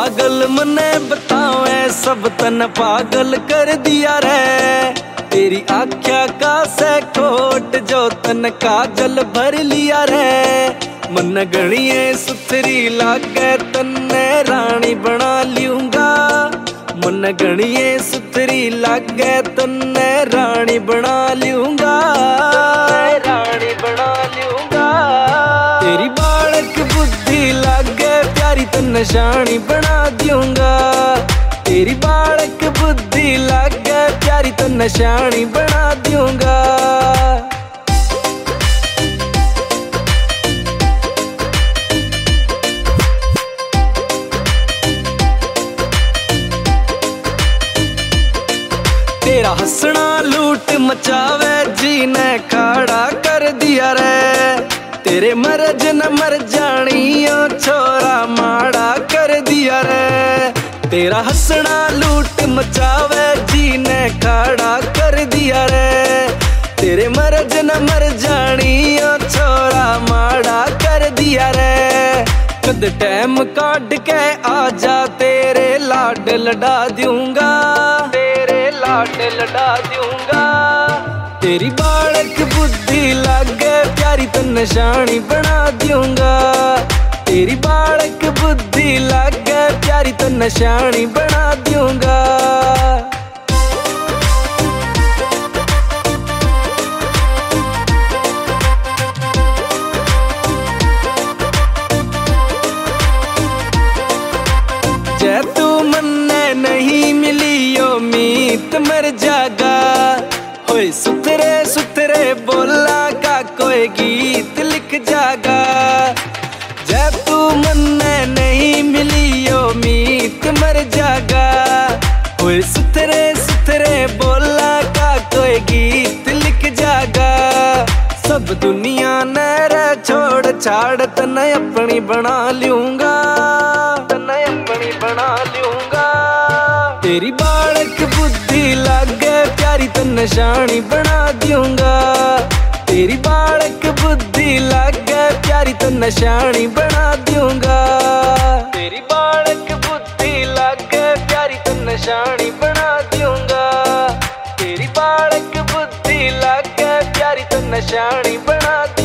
पागल मने बतावे सब तन पागल कर दिया रे। तेरी आख्या का से खोट जो तन काजल भर लिया रे। मन गणिये सुथरी लागे तन्ने रानी बना लूंगा। मन गणिये सुथरी लागे तन्ने रानी बना लूंगा। रानी बना लूंगा। तेरी बालक बुद्धि लागे प्यारी तन्ने शानी बना दूंगा। तेरी बालक बुद्धि लागे प्यारी तन्ने शानी बना दूंगा। तेरा हंसना लूट मचावे जी ने खड़ा कर दिया रे। तेरे मरज न मर जानियो छोरा माड़ा कर दिया रे। तेरा हंसना लूट मचावे जी ने खड़ा कर दिया रे। तेरे मरज न मर जानियो छोरा माड़ा कर दिया रे। कद टाइम काट के आजा तेरे लाड लड़ा दूंगा। तेरे लाड लड़ा दूंगा। तेरी बालक बुद्धि लागे प्यारी तन्ने शानी बना दूंगा। तेरी बालक बुद्धि लागे प्यारी तन्ने शानी बना दूंगा। जै तू मन्ने नहीं मिली यो मीत मर जागा। होए सुथरे सुथरे बोला का कोई गीत लिख जागा। जै तू मन्ने नहीं मिली यो मीत मर जागा। होए सुथरे सुथरे बोला का कोई गीत लिख जागा। सब दुनिया ने रे छोड़ छाड़ तने अपनी बना लूंगा। तने अपनी बना लूंगा। तेरी बालक बुद्धि लागे प्यारी तन्ने शानी बना दूंगा। तेरी बालक बुद्धि लागे प्यारी तन्ने शानी बना दूंगा। तेरी बालक बुद्धि लागे प्यारी तन्ने शानी बना दूंगा। तेरी बालक बुद्धि लागे प्यारी तन्ने शानी बना दूंगा।